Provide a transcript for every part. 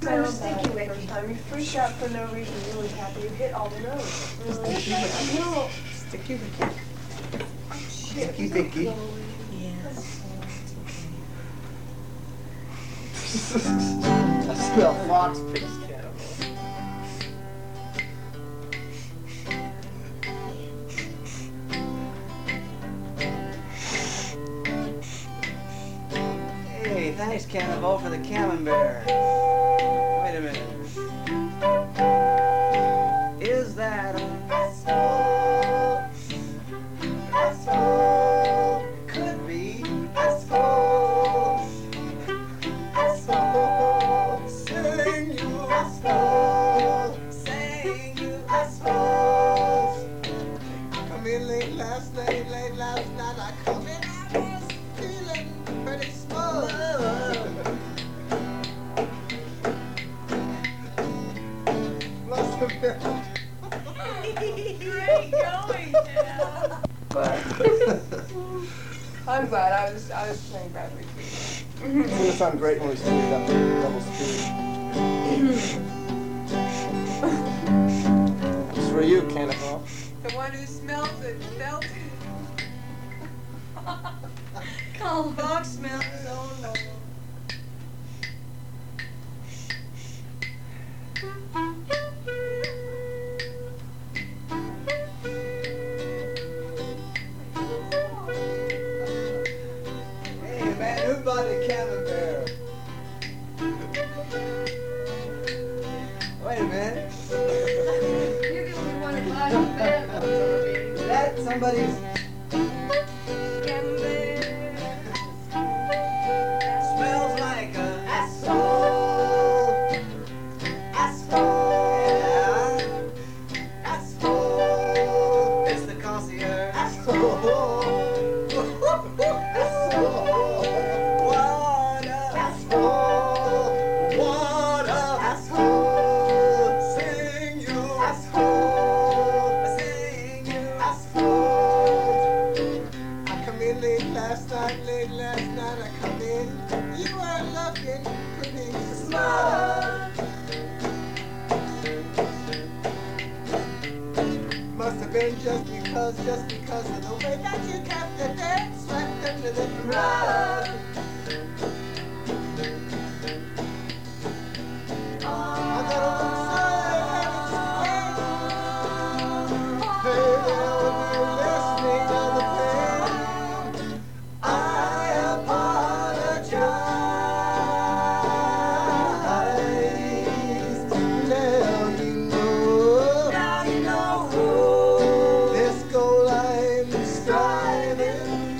I was thinking the first time. You freaked out for no reason. You were happy. You hit all the notes. No. Sticky Vicky. Sticky Vicky. Yes. I smell fox piss cannibal. Hey, thanks, Cannibal, for the camembert. Wait a minute. Is that a soul? A soul could be a soul. A soul, sing you a soul, sing you a soul. Come in late last night, I come in, I was feeling pretty small. Must have been. Where are you going, Jeff? I'm glad I was playing Bradley too. It's gonna sound great when we speed it up to double speed. It's for you, Cannibal. The one who smells it, felt it. Colin Fox smells so low. Hey man, who bought the camembert? Wait a minute. You're the only one who bought it. That somebody's smells like a asshole. Asshole. Yeah. Asshole. It's the concierge. Asshole. Asshole. What up? Asshole. What up? Asshole. Sing you. Asshole. Sing you. Asshole. I come in late last night, I come in. You were looking pretty smart. Must have been just because of the way that you kept the dirt swept under the rug. I got a little sorry, baby, when you're listening to the pain, I apologize. Now you know this goal I'm striving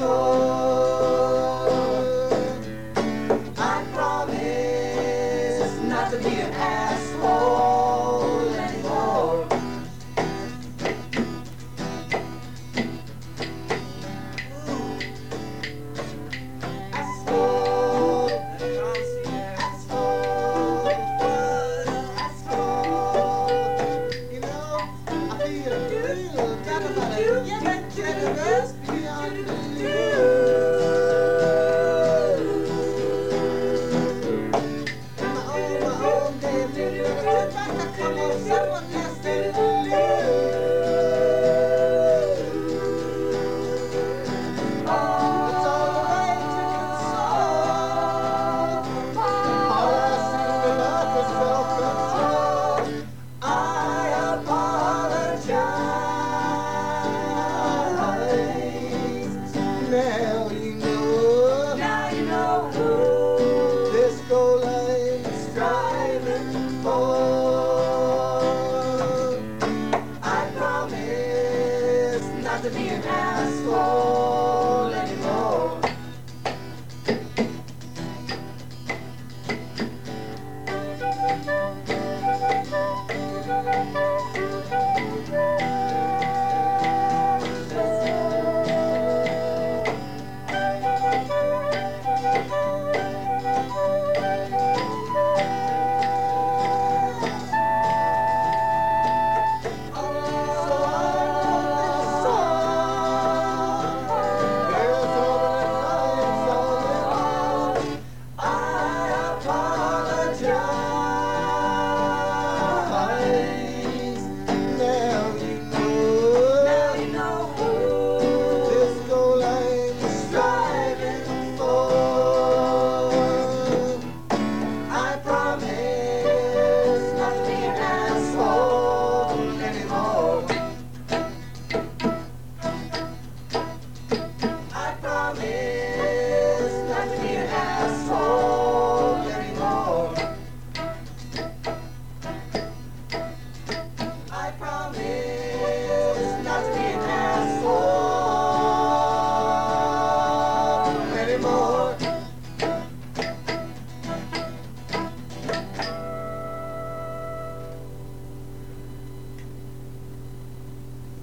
for. I promise not to be an ass.